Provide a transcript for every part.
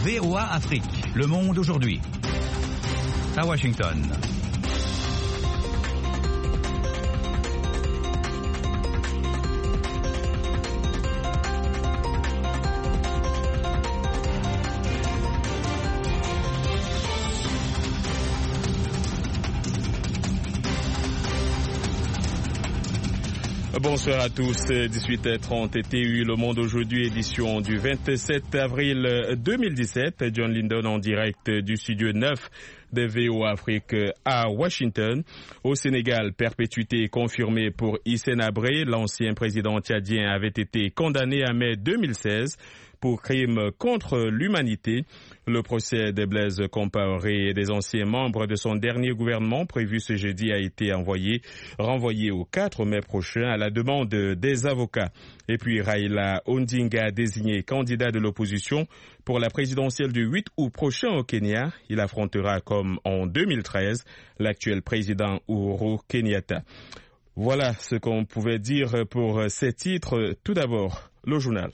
VOA Afrique, le monde aujourd'hui. À Washington. Bonsoir à tous, 18h30 TU, Le Monde aujourd'hui, édition du 27 avril 2017. John Lindon en direct du studio 9 de VOA Afrique à Washington. Au Sénégal, perpétuité confirmée pour Hissène Habré. L'ancien président tchadien avait été condamné en mai 2016 pour crimes contre l'humanité. Le procès de Blaise Compaoré et des anciens membres de son dernier gouvernement prévu ce jeudi a été renvoyé au 4 mai prochain à la demande des avocats. Et puis Raila Odinga, désigné candidat de l'opposition pour la présidentielle du 8 août prochain au Kenya. Il affrontera, comme en 2013, l'actuel président Uhuru Kenyatta. Voilà ce qu'on pouvait dire pour ces titres. Tout d'abord, le journal.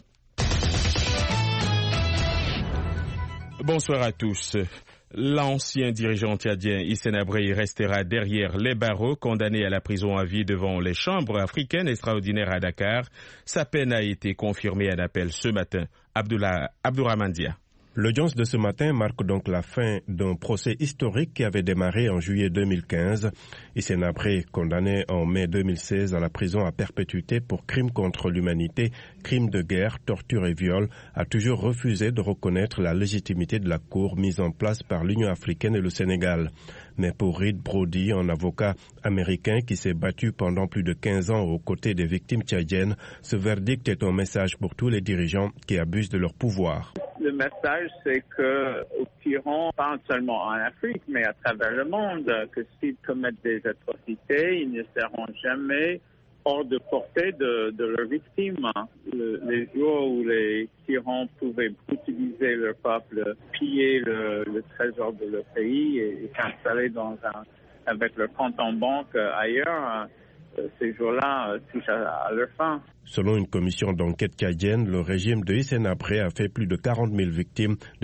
Bonsoir à tous. L'ancien dirigeant tchadien Hissène Habré restera derrière les barreaux, condamné à la prison à vie devant les chambres africaines extraordinaires à Dakar. Sa peine a été confirmée en appel ce matin. Abdourahmane Dia. L'audience de ce matin marque donc la fin d'un procès historique qui avait démarré en juillet 2015. Hissène Habré, condamné en mai 2016 à la prison à perpétuité pour crimes contre l'humanité, crimes de guerre, torture et viol, a toujours refusé de reconnaître la légitimité de la Cour mise en place par l'Union africaine et le Sénégal. Mais pour Reed Brody, un avocat américain qui s'est battu pendant plus de 15 ans aux côtés des victimes tchadiennes, ce verdict est un message pour tous les dirigeants qui abusent de leur pouvoir. Le message, c'est que aux tyrans, pas seulement en Afrique, mais à travers le monde, que s'ils commettent des atrocités, ils ne seront jamais hors de portée de leurs victimes. Les jours où les tyrans pouvaient brutaliser leur peuple, piller le trésor de leur pays et s'installer avec leur compte en banque ailleurs, ces jours-là touchent à leur fin. Selon une commission d'enquête tchadienne, le régime de Hissène Habré a fait plus de 40 000 victimes de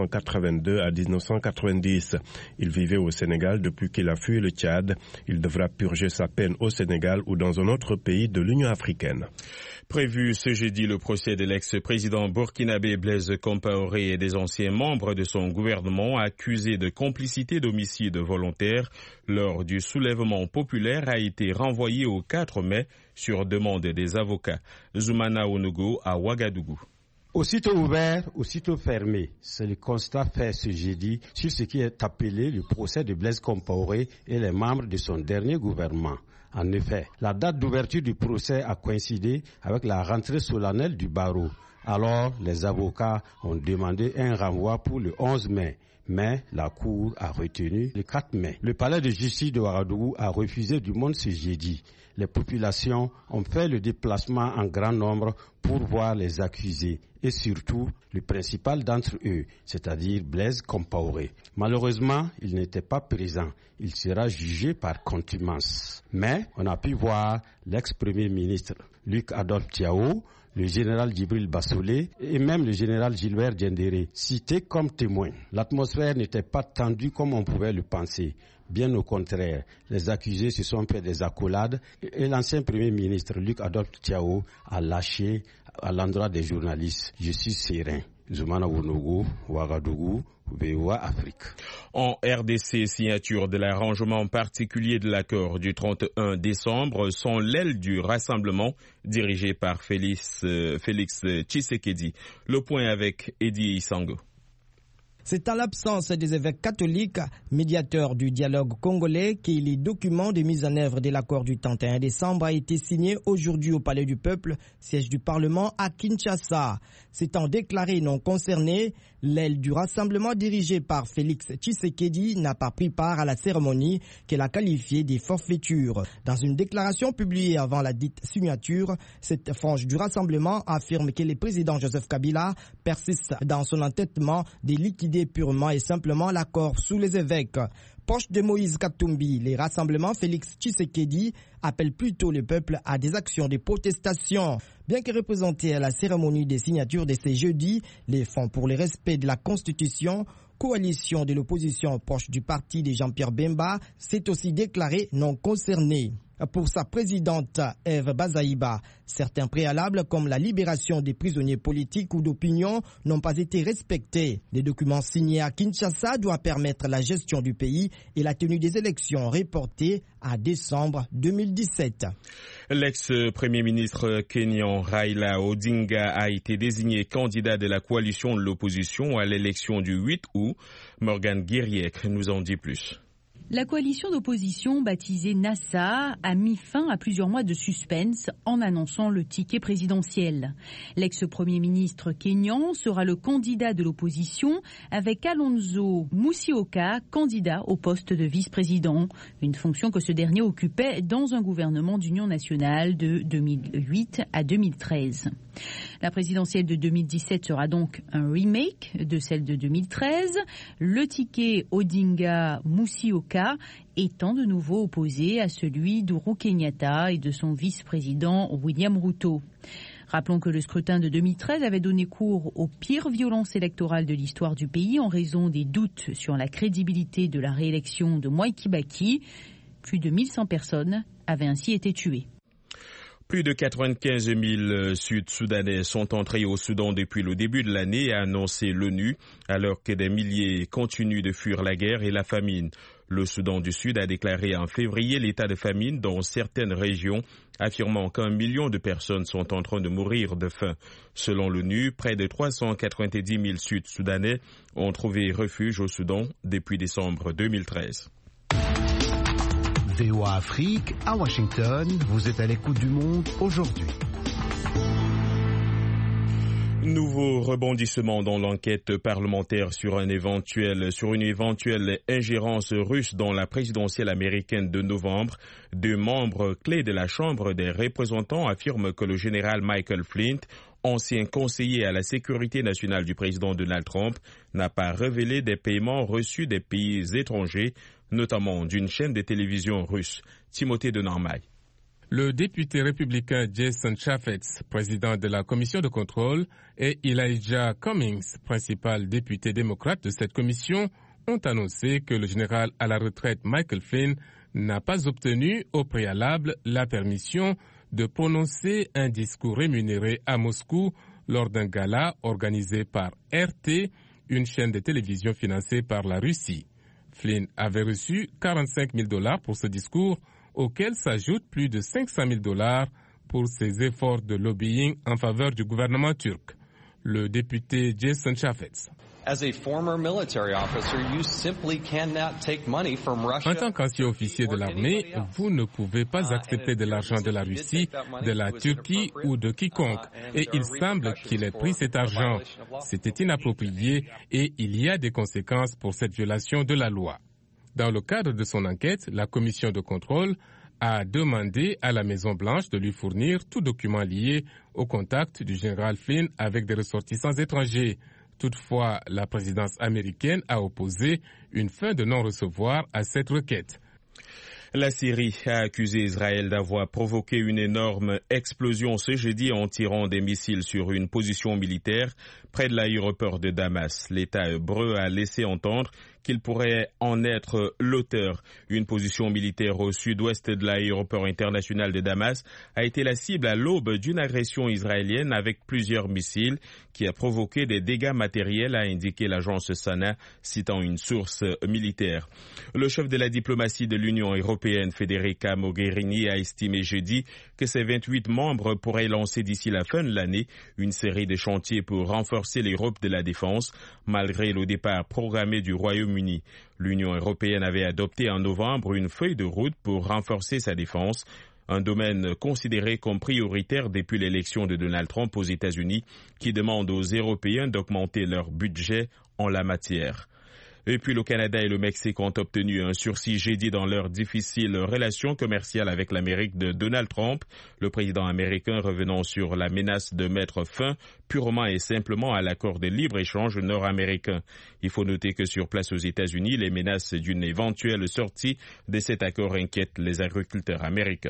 1982 à 1990. Il vivait au Sénégal depuis qu'il a fui le Tchad. Il devra purger sa peine au Sénégal ou dans un autre pays de l'Union africaine. Prévu ce jeudi, le procès de l'ex-président burkinabé Blaise Compaoré et des anciens membres de son gouvernement accusés de complicité d'homicide volontaire lors du soulèvement populaire a été renvoyé au 4 mai sur demande des avocats. Zoumana Onogo à Ouagadougou. Aussitôt ouvert, aussitôt fermé. C'est le constat fait ce jeudi sur ce qui est appelé le procès de Blaise Compaoré et les membres de son dernier gouvernement. En effet, la date d'ouverture du procès a coïncidé avec la rentrée solennelle du barreau. Alors, les avocats ont demandé un renvoi pour le 11 mai. Mais la Cour a retenu le 4 mai. Le palais de justice de Ouagadougou a refusé du monde ce jeudi. Les populations ont fait le déplacement en grand nombre pour voir les accusés et surtout le principal d'entre eux, c'est-à-dire Blaise Compaoré. Malheureusement, il n'était pas présent. Il sera jugé par contumace. Mais on a pu voir l'ex-premier ministre Luc Adolphe Tiao, le général Djibril Bassolé et même le général Gilbert Diendéré cités comme témoins. L'atmosphère n'était pas tendue comme on pouvait le penser. Bien au contraire, les accusés se sont fait des accolades et l'ancien premier ministre Luc Adolphe Tiao a lâché à l'endroit des journalistes. Je suis serein. Zoumana Wonogo, Ouagadougou, VOA Afrique. En RDC, signature de l'arrangement particulier de l'accord du 31 décembre sont l'aile du rassemblement dirigé par Félix Tshisekedi. Le point avec Eddie Isango. C'est à l'absence des évêques catholiques, médiateurs du dialogue congolais, que les documents de mise en œuvre de l'accord du 31 décembre a été signé aujourd'hui au Palais du Peuple, siège du Parlement à Kinshasa. S'étant déclaré non concerné, l'aile du rassemblement dirigée par Félix Tshisekedi n'a pas pris part à la cérémonie qu'elle a qualifiée de forfaiture. Dans une déclaration publiée avant la dite signature, cette frange du rassemblement affirme que le président Joseph Kabila persiste dans son entêtement de liquider valider purement et simplement l'accord sous les évêques. Proche de Moïse Katumbi, les rassemblements Félix Tshisekedi appellent plutôt le peuple à des actions de protestation. Bien que représentés à la cérémonie des signatures de ce jeudi, les Fonds pour le respect de la Constitution, coalition de l'opposition proche du parti de Jean-Pierre Bemba, s'est aussi déclarée non concernée. Pour sa présidente Eve Bazaïba, certains préalables comme la libération des prisonniers politiques ou d'opinion n'ont pas été respectés. Les documents signés à Kinshasa doivent permettre la gestion du pays et la tenue des élections reportées à décembre 2017. L'ex-premier ministre kényan Raila Odinga a été désigné candidat de la coalition de l'opposition à l'élection du 8 août. Morgan Guiriec nous en dit plus. La coalition d'opposition baptisée NASA a mis fin à plusieurs mois de suspense en annonçant le ticket présidentiel. L'ex-premier ministre kényan sera le candidat de l'opposition avec Kalonzo Musyoka, candidat au poste de vice-président, une fonction que ce dernier occupait dans un gouvernement d'union nationale de 2008 à 2013. La présidentielle de 2017 sera donc un remake de celle de 2013. Le ticket Odinga-Musyoka étant de nouveau opposé à celui d'Ourou Kenyatta et de son vice-président William Ruto. Rappelons que le scrutin de 2013 avait donné cours aux pires violences électorales de l'histoire du pays en raison des doutes sur la crédibilité de la réélection de Mwai Kibaki. Plus de 1100 personnes avaient ainsi été tuées. Plus de 95 000 Sud-Soudanais sont entrés au Soudan depuis le début de l'année, a annoncé l'ONU, alors que des milliers continuent de fuir la guerre et la famine. Le Soudan du Sud a déclaré en février l'état de famine dans certaines régions, affirmant qu'1 million de personnes sont en train de mourir de faim. Selon l'ONU, près de 390 000 Sud-Soudanais ont trouvé refuge au Soudan depuis décembre 2013. VOA Afrique, à Washington, vous êtes à l'écoute du monde aujourd'hui. Nouveau rebondissement dans l'enquête parlementaire sur une éventuelle ingérence russe dans la présidentielle américaine de novembre. 2 membres clés de la Chambre des représentants affirment que le général Michael Flint, ancien conseiller à la sécurité nationale du président Donald Trump, n'a pas révélé des paiements reçus des pays étrangers, notamment d'une chaîne de télévision russe. Timothée de Normay. Le député républicain Jason Chaffetz, président de la commission de contrôle, et Elijah Cummings, principal député démocrate de cette commission, ont annoncé que le général à la retraite Michael Flynn n'a pas obtenu au préalable la permission de prononcer un discours rémunéré à Moscou lors d'un gala organisé par RT, une chaîne de télévision financée par la Russie. Flynn avait reçu $45 000 pour ce discours, auquel s'ajoutent plus de $500 000 pour ses efforts de lobbying en faveur du gouvernement turc. Le député Jason Chaffetz. En tant qu'ancien officier de l'armée, vous ne pouvez pas accepter de l'argent de la Russie, de la Turquie ou de quiconque. Et il semble qu'il ait pris cet argent. C'était inapproprié et il y a des conséquences pour cette violation de la loi. Dans le cadre de son enquête, la commission de contrôle a demandé à la Maison-Blanche de lui fournir tout document lié au contact du général Flynn avec des ressortissants étrangers. Toutefois, la présidence américaine a opposé une fin de non-recevoir à cette requête. La Syrie a accusé Israël d'avoir provoqué une énorme explosion ce jeudi en tirant des missiles sur une position militaire près de l'aéroport de Damas. L'État hébreu a laissé entendre qu'il pourrait en être l'auteur. Une position militaire au sud-ouest de l'aéroport international de Damas a été la cible à l'aube d'une agression israélienne avec plusieurs missiles qui a provoqué des dégâts matériels, a indiqué l'agence SANA, citant une source militaire. Le chef de la diplomatie de l'Union européenne, Federica Mogherini, a estimé jeudi que ses 28 membres pourraient lancer d'ici la fin de l'année une série de chantiers pour renforcer l'Europe de la défense, malgré le départ programmé du Royaume-Uni. L'Union européenne avait adopté en novembre une feuille de route pour renforcer sa défense, un domaine considéré comme prioritaire depuis l'élection de Donald Trump aux États-Unis, qui demande aux Européens d'augmenter leur budget en la matière. Et puis le Canada et le Mexique ont obtenu un sursis jeudi dans leur difficile relation commerciale avec l'Amérique de Donald Trump, le président américain revenant sur la menace de mettre fin purement et simplement à l'accord de libre-échange nord-américain. Il faut noter que sur place aux États-Unis, les menaces d'une éventuelle sortie de cet accord inquiètent les agriculteurs américains.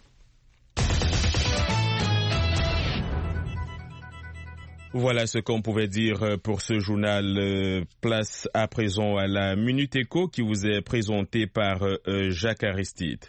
Voilà ce qu'on pouvait dire pour ce journal. Place à présent à la Minute Éco qui vous est présentée par Jacques Aristide.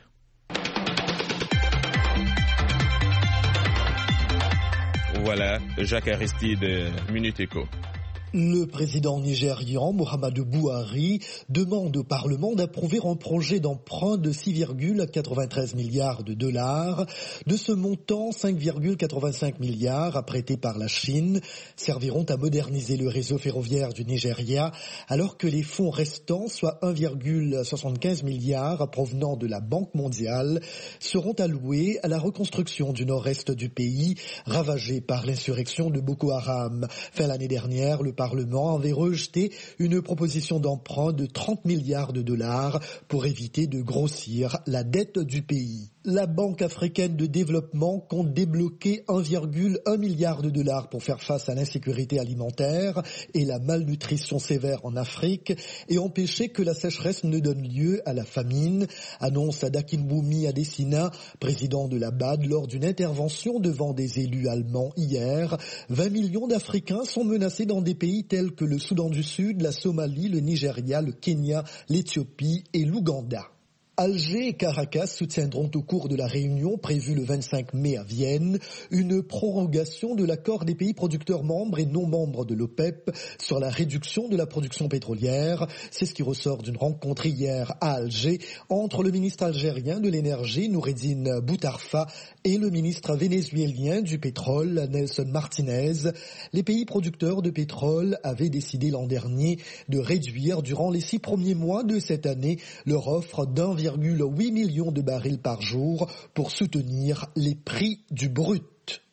Voilà, Jacques Aristide, Minute Éco. Le président nigérian Muhammadu Buhari demande au Parlement d'approuver un projet d'emprunt de 6,93 milliards de dollars. De ce montant, 5,85 milliards apprêtés par la Chine serviront à moderniser le réseau ferroviaire du Nigeria, alors que les fonds restants, soit 1,75 milliard provenant de la Banque mondiale, seront alloués à la reconstruction du nord-est du pays, ravagé par l'insurrection de Boko Haram. Fin l'année dernière, le Parlement avait rejeté une proposition d'emprunt de 30 milliards de dollars pour éviter de grossir la dette du pays. La Banque africaine de développement compte débloquer 1,1 milliard de dollars pour faire face à l'insécurité alimentaire et la malnutrition sévère en Afrique et empêcher que la sécheresse ne donne lieu à la famine, annonce Akinwumi Adesina, président de la BAD, lors d'une intervention devant des élus allemands hier. 20 millions d'Africains sont menacés dans des pays tels que le Soudan du Sud, la Somalie, le Nigeria, le Kenya, l'Éthiopie et l'Ouganda. Alger et Caracas soutiendront au cours de la réunion prévue le 25 mai à Vienne une prorogation de l'accord des pays producteurs membres et non membres de l'OPEP sur la réduction de la production pétrolière. C'est ce qui ressort d'une rencontre hier à Alger entre le ministre algérien de l'énergie Noureddine Boutarfa et le ministre vénézuélien du pétrole Nelson Martinez. Les pays producteurs de pétrole avaient décidé l'an dernier de réduire durant les 6 premiers mois de cette année leur offre d'1,8 millions de barils par jour pour soutenir les prix du brut.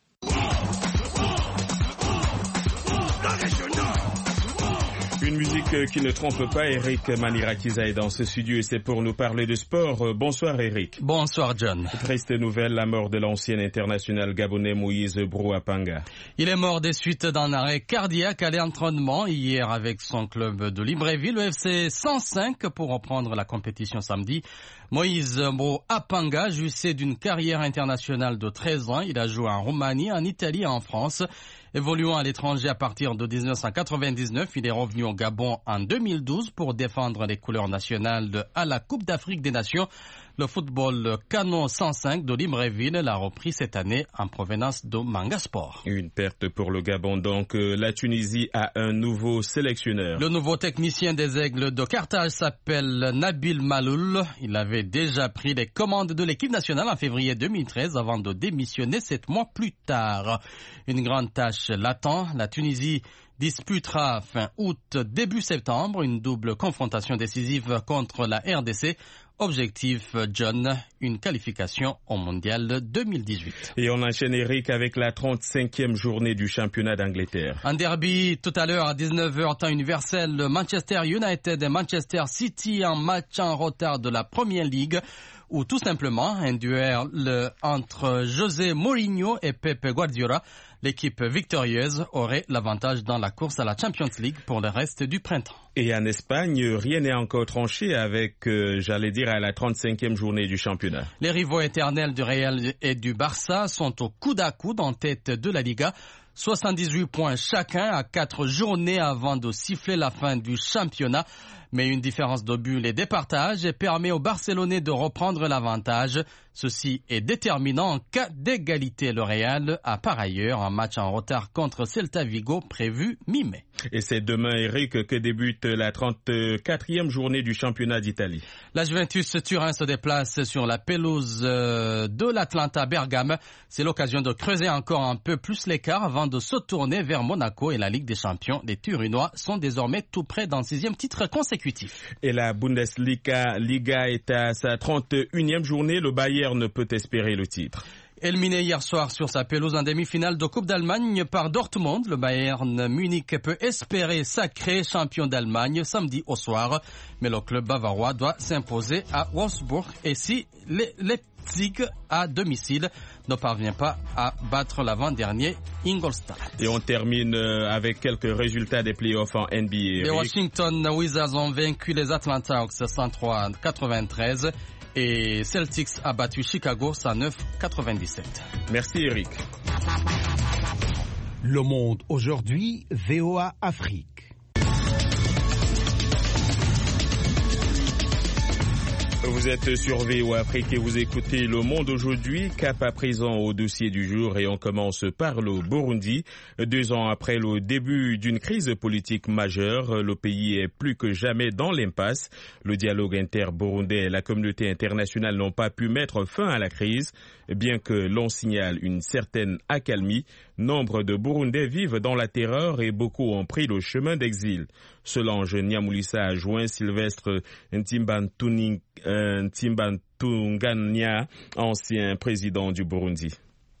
Une musique qui ne trompe pas, Eric Manirakiza est dans ce studio et c'est pour nous parler de sport. Bonsoir Eric. Bonsoir John. Triste nouvelle, la mort de l'ancien international gabonais Moïse Brou Apanga. Il est mort des suites d'un arrêt cardiaque à l'entraînement hier avec son club de Libreville, le FC 105, pour reprendre la compétition samedi. Moïse Brou Apanga jouissait d'une carrière internationale de 13 ans. Il a joué en Roumanie, en Italie et en France. Évoluant à l'étranger à partir de 1999, il est revenu au Gabon en 2012 pour défendre les couleurs nationales à la Coupe d'Afrique des Nations. Le football Canon 105 de Libreville l'a repris cette année en provenance de Manga Sport. Une perte pour le Gabon, donc la Tunisie a un nouveau sélectionneur. Le nouveau technicien des Aigles de Carthage s'appelle Nabil Maloul. Il avait déjà pris les commandes de l'équipe nationale en février 2013 avant de démissionner 7 mois plus tard. Une grande tâche l'attend. La Tunisie disputera fin août, début septembre, une double confrontation décisive contre la RDC. Objectif, John, une qualification au Mondial 2018. Et on enchaîne, Eric, avec la 35e journée du championnat d'Angleterre. Un derby tout à l'heure à 19h, temps universel, Manchester United et Manchester City, un match en retard de la Premier League, ou tout simplement un duel entre José Mourinho et Pep Guardiola. L'équipe victorieuse aurait l'avantage dans la course à la Champions League pour le reste du printemps. Et en Espagne, rien n'est encore tranché avec, à la 35e journée du championnat. Les rivaux éternels du Real et du Barça sont au coude à coude en tête de la Liga. 78 points chacun à 4 journées avant de siffler la fin du championnat. Mais une différence de but les départage et permet aux Barcelonais de reprendre l'avantage. Ceci est déterminant en cas d'égalité. Le Real a par ailleurs un match en retard contre Celta Vigo prévu mi-mai. Et c'est demain, Eric, que débute la 34e journée du championnat d'Italie. La Juventus Turin se déplace sur la pelouse de l'Atlanta Bergame. C'est l'occasion de creuser encore un peu plus l'écart avant de se tourner vers Monaco et la Ligue des Champions. Les Turinois sont désormais tout près d'un 6e titre consécutif. Et la Bundesliga est à sa 31e journée. Le Bayern ne peut espérer le titre. Éliminé hier soir sur sa pelouse en demi-finale de Coupe d'Allemagne par Dortmund, le Bayern Munich peut espérer sacré champion d'Allemagne samedi au soir. Mais le club bavarois doit s'imposer à Wolfsburg. Et si Leipzig à domicile ne parvient pas à battre l'avant-dernier Ingolstadt. Et on termine avec quelques résultats des playoffs en NBA. Les Washington Wizards ont vaincu les Atlanta Hawks 103-93. Et Celtics a battu Chicago 109-97. Merci Eric. Le Monde aujourd'hui, VOA Afrique. Vous êtes sur VOA Afrique et vous écoutez Le Monde aujourd'hui. Cap à présent au dossier du jour et on commence par le Burundi. 2 ans après le début d'une crise politique majeure, le pays est plus que jamais dans l'impasse. Le dialogue inter-burundais et la communauté internationale n'ont pas pu mettre fin à la crise. Bien que l'on signale une certaine accalmie, nombre de Burundais vivent dans la terreur et beaucoup ont pris le chemin d'exil. Solange Nyamulisa a joint Sylvestre Ntimbantunganya, ancien président du Burundi.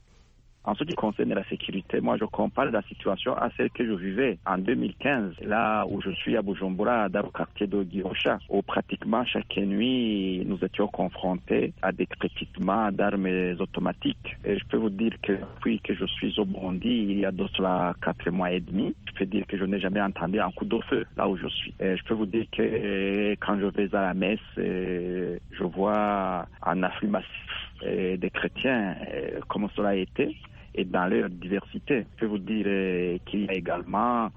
En ce qui concerne la sécurité, moi je compare la situation à celle que je vivais en 2015, là où je suis à Bujumbura, dans le quartier de Gihosha, où pratiquement chaque nuit nous étions confrontés à des crépitements d'armes automatiques. Et je peux vous dire que depuis que je suis au Burundi, il y a de cela 4 mois et demi, je peux dire que je n'ai jamais entendu un coup de feu là où je suis. Et je peux vous dire que quand je vais à la messe, je vois un afflux massif des chrétiens, comme cela a été, et dans leur diversité. Je peux vous dire qu'il y a également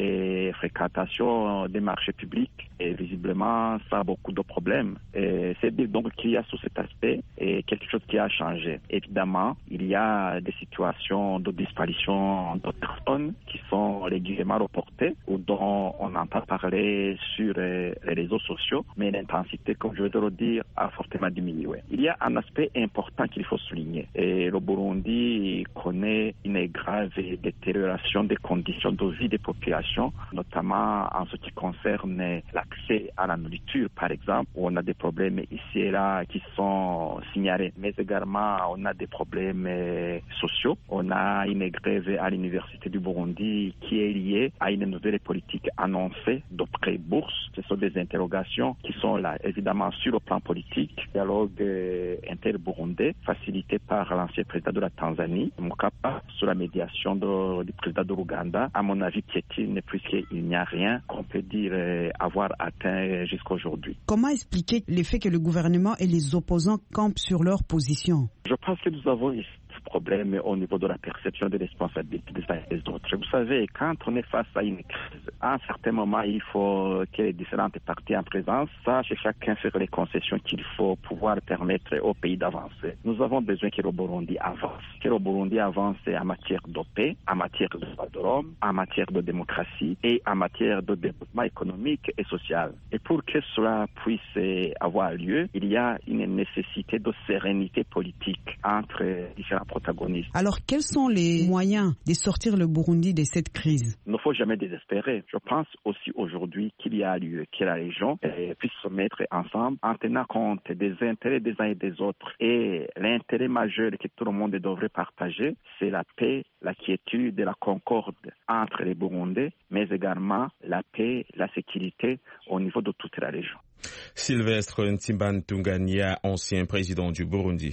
fréquentation des marchés publics et visiblement ça a beaucoup de problèmes. C'est dire donc qu'il y a sous cet aspect quelque chose qui a changé. Évidemment, il y a des situations de disparition de personnes qui sont régulièrement reportées ou dont on entend parler sur les réseaux sociaux, mais l'intensité, comme je vais te le dire, a fortement diminué. Il y a un aspect important qu'il faut souligner. Et le Burundi connaît une grave détérioration des conditions de vie des populations, notamment en ce qui concerne l'accès à la nourriture, par exemple, où on a des problèmes ici et là qui sont signalés, mais également on a des problèmes sociaux. On a une grève à l'université du Burundi qui est liée à une nouvelle politique annoncée de prêt bourse. Ce sont des interrogations qui sont là, évidemment, sur le plan politique. Dialogue inter-burundais facilité par l'ancien président de la Tanzanie, Mkapa, sous la médiation du président de l'Ouganda, à mon avis, piétine puisqu'il n'y a rien qu'on peut dire avoir atteint jusqu'à aujourd'hui. Comment expliquer le fait que le gouvernement et les opposants campent sur leur position? Je pense que nous avons ici problème au niveau de la perception des responsabilités des uns et des autres. Vous savez, quand on est face à une crise, à un certain moment, il faut que les différentes parties en présence sachent chacun faire les concessions qu'il faut pouvoir permettre au pays d'avancer. Nous avons besoin que le Burundi avance. Que le Burundi avance en matière de paix, en matière de droits de l'homme, en matière de démocratie et en matière de développement économique et social. Et pour que cela puisse avoir lieu, il y a une nécessité de sérénité politique entre différents protagonistes. Alors, quels sont les moyens de sortir le Burundi de cette crise? Il ne faut jamais désespérer. Je pense aussi aujourd'hui qu'il y a lieu que la région puisse se mettre ensemble en tenant compte des intérêts des uns et des autres. Et l'intérêt majeur que tout le monde devrait partager, c'est la paix, la quiétude et la concorde entre les Burundais, mais également la paix, la sécurité au niveau de toute la région. Sylvestre Ntimbantunganya, ancien président du Burundi.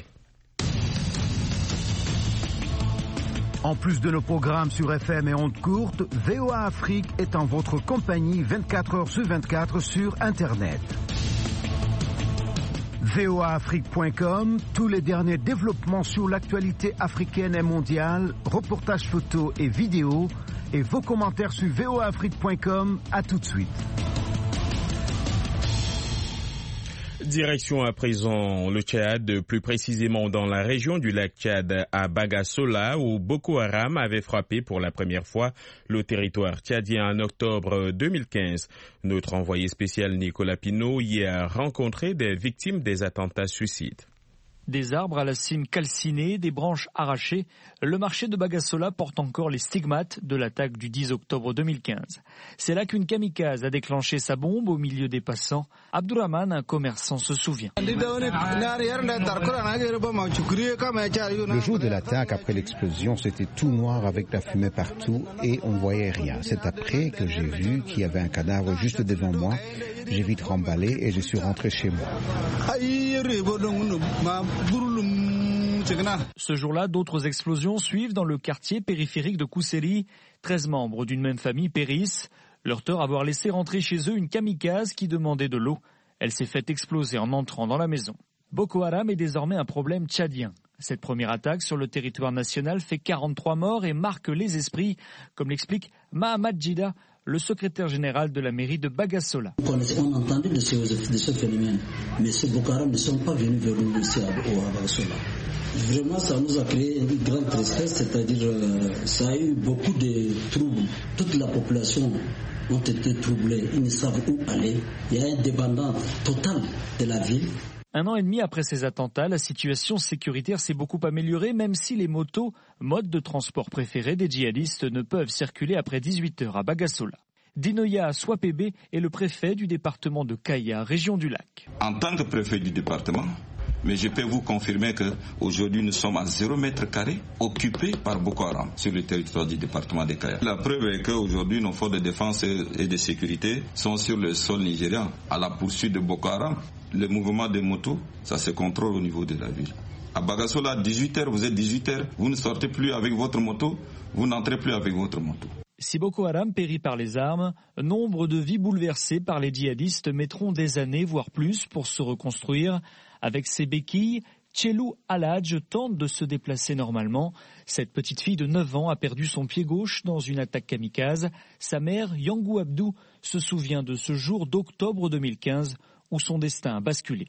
En plus de nos programmes sur FM et ondes courtes, VOA Afrique est en votre compagnie 24 heures sur 24 sur Internet. voaafrique.com, tous les derniers développements sur l'actualité africaine et mondiale, reportages photos et vidéos, et vos commentaires sur voaafrique.com. À tout de suite. Direction à présent le Tchad, plus précisément dans la région du lac Tchad à Bagasola, où Boko Haram avait frappé pour la première fois le territoire tchadien en octobre 2015. Notre envoyé spécial Nicolas Pinault y a rencontré des victimes des attentats suicides. Des arbres à la cime calcinée, des branches arrachées, le marché de Bagassola porte encore les stigmates de l'attaque du 10 octobre 2015. C'est là qu'une kamikaze a déclenché sa bombe au milieu des passants. Abdourahman, un commerçant, se souvient. Le jour de l'attaque, après l'explosion, c'était tout noir avec la fumée partout et on ne voyait rien. C'est après que j'ai vu qu'il y avait un cadavre juste devant moi. J'ai vite remballé et je suis rentré chez moi. Ce jour-là, d'autres explosions suivent dans le quartier périphérique de Kousséli. 13 membres d'une même famille périssent. Leur tort avoir laissé rentrer chez eux une kamikaze qui demandait de l'eau. Elle s'est faite exploser en entrant dans la maison. Boko Haram est désormais un problème tchadien. Cette première attaque sur le territoire national fait 43 morts et marque les esprits, comme l'explique Mahamad Jida, le secrétaire général de la mairie de Bagassola. On a entendu de ce phénomène, mais ces Boko Haram ne sont pas venus vers nous ici à Bagassola. Vraiment, ça nous a créé une grande tristesse, c'est-à-dire ça a eu beaucoup de troubles. Toute la population ont été troublés, ils ne savent où aller. Il y a une dépendance totale de la ville. 1 an et demi après ces attentats, la situation sécuritaire s'est beaucoup améliorée, même si les motos, mode de transport préféré des djihadistes, ne peuvent circuler après 18h à Bagassola. Dinoya Swapebe est le préfet du département de Kaya, région du lac. En tant que préfet du département, mais je peux vous confirmer qu'aujourd'hui nous sommes à 0 mètre carré occupés par Boko Haram sur le territoire du département de Kaya. La preuve est qu'aujourd'hui nos forces de défense et de sécurité sont sur le sol nigérian à la poursuite de Boko Haram. Le mouvement des motos, ça se contrôle au niveau de la ville. À Bagassola, 18h, vous êtes 18h, vous ne sortez plus avec votre moto, vous n'entrez plus avec votre moto. Si Boko Haram périt par les armes, nombre de vies bouleversées par les djihadistes mettront des années, voire plus, pour se reconstruire. Avec ses béquilles, Tchelou Aladj tente de se déplacer normalement. Cette petite fille de 9 ans a perdu son pied gauche dans une attaque kamikaze. Sa mère, Yangou Abdou, se souvient de ce jour d'octobre 2015 où son destin a basculé.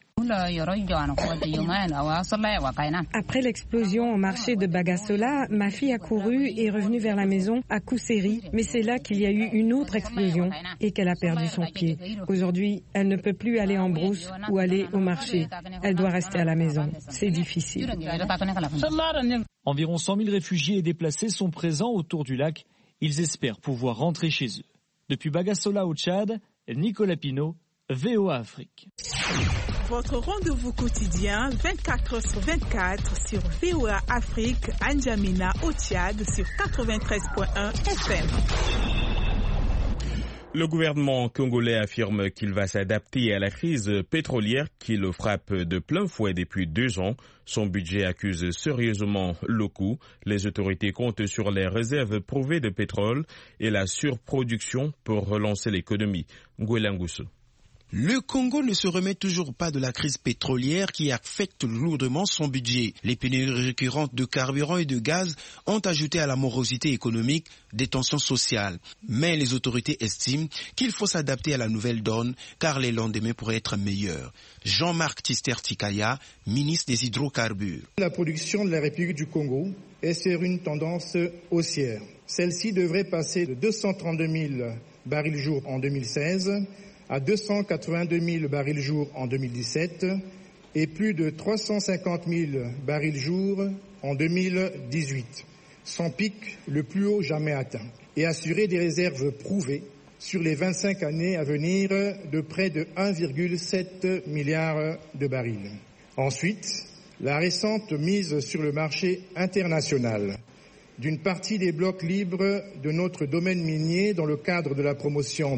Après l'explosion au marché de Bagassola, ma fille a couru et est revenue vers la maison à Kousséri, mais c'est là qu'il y a eu une autre explosion et qu'elle a perdu son pied. Aujourd'hui, elle ne peut plus aller en brousse ou aller au marché. Elle doit rester à la maison. C'est difficile. Environ 100 000 réfugiés et déplacés sont présents autour du lac. Ils espèrent pouvoir rentrer chez eux. Depuis Bagassola au Tchad, Nicolas Pinault, VOA Afrique. Votre rendez-vous quotidien 24h/24 sur VOA Afrique, à N'Djamena au Tchad sur 93.1 FM. Le gouvernement congolais affirme qu'il va s'adapter à la crise pétrolière qui le frappe de plein fouet depuis 2 ans. Son budget accuse sérieusement le coût. Les autorités comptent sur les réserves prouvées de pétrole et la surproduction pour relancer l'économie. Ngouelangoussou. Le Congo ne se remet toujours pas de la crise pétrolière qui affecte lourdement son budget. Les pénuries récurrentes de carburant et de gaz ont ajouté à la morosité économique des tensions sociales. Mais les autorités estiment qu'il faut s'adapter à la nouvelle donne car les lendemains pourraient être meilleurs. Jean-Marc Tister-Tikaya, ministre des hydrocarbures. La production de la République du Congo est sur une tendance haussière. Celle-ci devrait passer de 232 000 barils jour en 2016 à 282 000 barils jour en 2017 et plus de 350 000 barils jour en 2018, son pic le plus haut jamais atteint, et assurer des réserves prouvées sur les 25 années à venir de près de 1,7 milliard de barils. Ensuite, la récente mise sur le marché international d'une partie des blocs libres de notre domaine minier dans le cadre de la promotion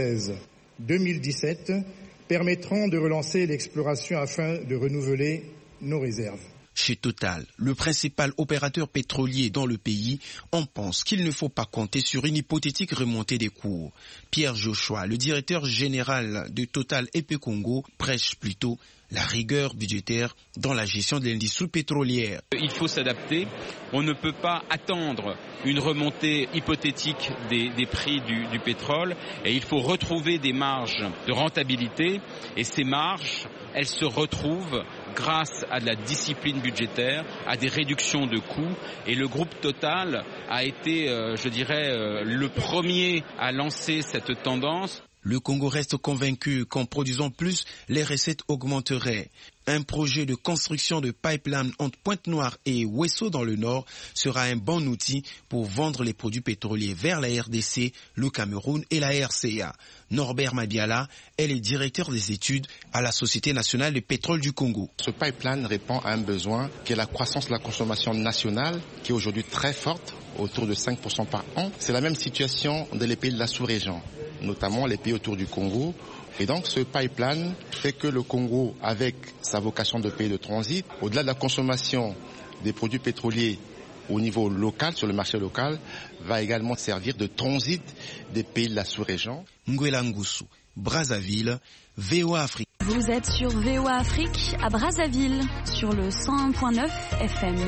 2016-2017 permettront de relancer l'exploration afin de renouveler nos réserves. Chez Total, le principal opérateur pétrolier dans le pays, on pense qu'il ne faut pas compter sur une hypothétique remontée des cours. Pierre Joshua, le directeur général de Total EP Congo, prêche plutôt la rigueur budgétaire dans la gestion de l'industrie pétrolière. Il faut s'adapter. On ne peut pas attendre une remontée hypothétique des prix du pétrole et il faut retrouver des marges de rentabilité et ces marges, elles se retrouvent grâce à de la discipline budgétaire, à des réductions de coûts et le groupe Total a été, le premier à lancer cette tendance. Le Congo reste convaincu qu'en produisant plus, les recettes augmenteraient. Un projet de construction de pipeline entre Pointe-Noire et Ouesso dans le nord sera un bon outil pour vendre les produits pétroliers vers la RDC, le Cameroun et la RCA. Norbert Mabiala est le directeur des études à la Société nationale de pétrole du Congo. Ce pipeline répond à un besoin qui est la croissance de la consommation nationale, qui est aujourd'hui très forte, autour de 5% par an. C'est la même situation dans les pays de la sous-région, notamment les pays autour du Congo. Et donc ce pipeline fait que le Congo, avec sa vocation de pays de transit, au-delà de la consommation des produits pétroliers au niveau local, sur le marché local, va également servir de transit des pays de la sous-région. Nguela Ngusu, Brazzaville, VOA Afrique. Vous êtes sur VOA Afrique à Brazzaville, sur le 101.9 FM.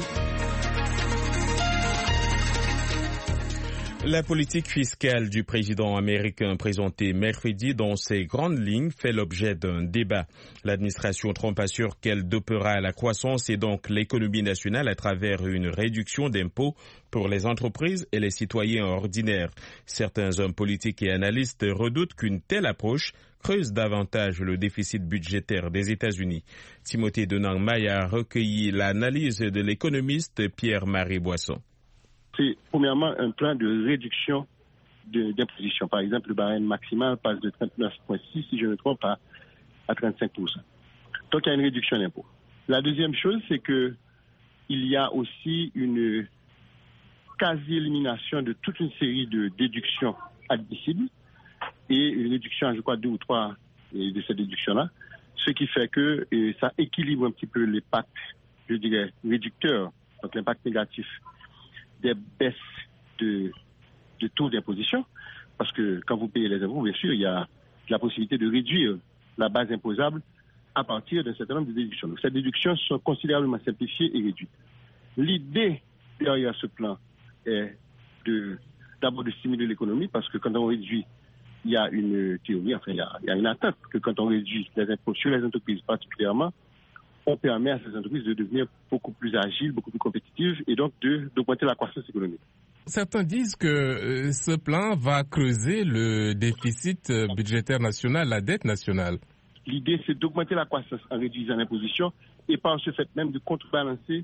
La politique fiscale du président américain présentée mercredi dans ses grandes lignes fait l'objet d'un débat. L'administration Trump assure qu'elle dopera la croissance et donc l'économie nationale à travers une réduction d'impôts pour les entreprises et les citoyens ordinaires. Certains hommes politiques et analystes redoutent qu'une telle approche creuse davantage le déficit budgétaire des États-Unis. Timothée Denang-Maya a recueilli l'analyse de l'économiste Pierre-Marie Boisson. C'est premièrement un plan de réduction d'imposition. Par exemple, le barème maximal passe de 39,6, si je ne me trompe pas, à 35%. Donc, il y a une réduction d'impôt. La deuxième chose, c'est que il y a aussi une quasi-élimination de toute une série de déductions admissibles et une réduction, je crois, 2 ou 3 de ces déductions-là, ce qui fait que ça équilibre un petit peu l'impact, je dirais, réducteur, donc l'impact négatif des baisses de taux d'imposition, parce que quand vous payez les impôts, bien sûr, il y a la possibilité de réduire la base imposable à partir d'un certain nombre de déductions. Donc, ces déductions sont considérablement simplifiées et réduites. L'idée derrière ce plan est d'abord de stimuler l'économie, parce que quand on réduit, il y a une théorie, enfin, il y a une attente que quand on réduit les impôts sur les entreprises particulièrement, on permet à ces entreprises de devenir beaucoup plus agiles, beaucoup plus compétitives et donc d'augmenter la croissance économique. Certains disent que ce plan va creuser le déficit budgétaire national, la dette nationale. L'idée, c'est d'augmenter la croissance en réduisant l'imposition et par ce fait même de contrebalancer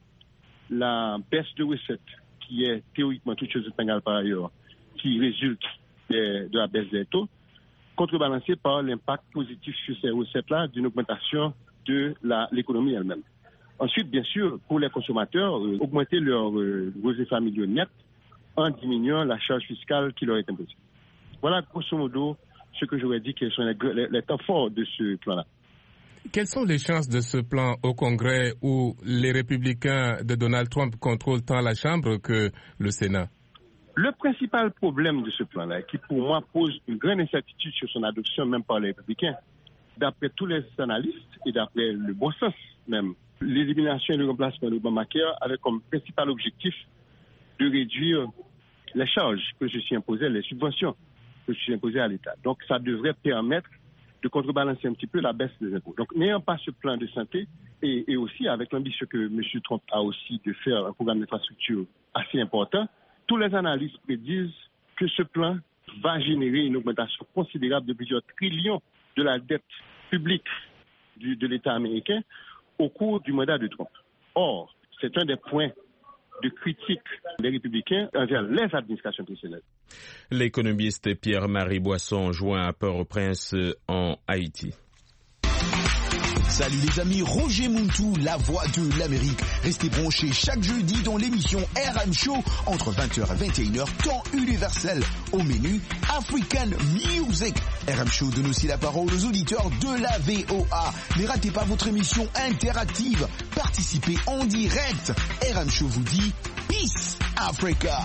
la baisse de recettes, qui est théoriquement toute chose égale par ailleurs, qui résulte de la baisse des taux, contrebalancée par l'impact positif sur ces recettes-là d'une augmentation de l'économie elle-même. Ensuite, bien sûr, pour les consommateurs, augmenter leurs revenus familiaux nets en diminuant la charge fiscale qui leur est imposée. Voilà, grosso modo, ce que j'aurais dit que sont les temps forts de ce plan-là. Quelles sont les chances de ce plan au Congrès où les républicains de Donald Trump contrôlent tant la Chambre que le Sénat? Le principal problème de ce plan-là, qui pour moi pose une grande incertitude sur son adoption même par les républicains, d'après tous les analystes et d'après le bon sens même, l'élimination et le remplacement de l'Obamacare avait comme principal objectif de réduire les charges que ceci imposait, les subventions que ceci imposait à l'État. Donc ça devrait permettre de contrebalancer un petit peu la baisse des impôts. Donc n'ayant pas ce plan de santé et aussi avec l'ambition que M. Trump a aussi de faire un programme d'infrastructure assez important, tous les analystes prédisent que ce plan va générer une augmentation considérable de plusieurs trillions de la dette publique de l'État américain au cours du mandat de Trump. Or, c'est un des points de critique des républicains envers les administrations précédentes. L'économiste Pierre-Marie Boisson joint à Port-au-Prince en Haïti. Salut les amis, Roger Muntu, la voix de l'Amérique. Restez branchés chaque jeudi dans l'émission RM Show entre 20h et 21h, temps universel. Au menu, African Music. RM Show donne aussi la parole aux auditeurs de la VOA. Ne ratez pas votre émission interactive. Participez en direct. RM Show vous dit Peace Africa.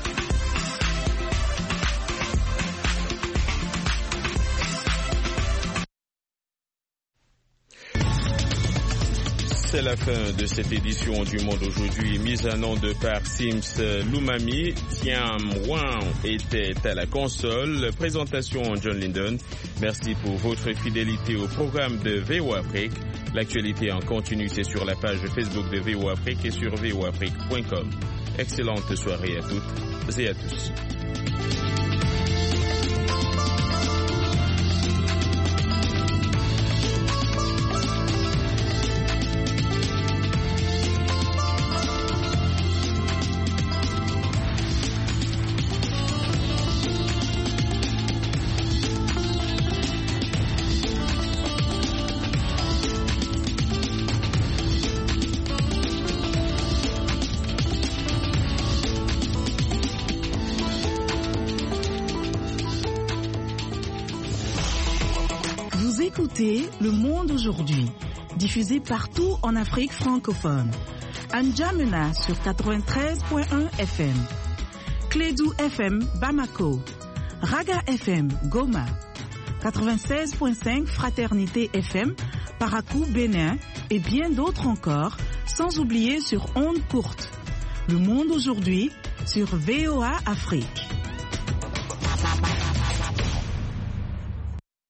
C'est la fin de cette édition du Monde aujourd'hui, mise en onde par Sims Lumami. Tiam Wang était à la console. Présentation John Linden. Merci pour votre fidélité au programme de VOA Afrique. L'actualité en continu, c'est sur la page Facebook de VOA Afrique et sur voaafrique.com. Excellente soirée à toutes et à tous. Vous écoutez Le Monde aujourd'hui, diffusé partout en Afrique francophone. N'Djamena sur 93.1 FM. Clédou FM Bamako. Raga FM Goma. 96.5 Fraternité FM Parakou Bénin et bien d'autres encore, sans oublier sur ondes courtes. Le Monde aujourd'hui sur VOA Afrique.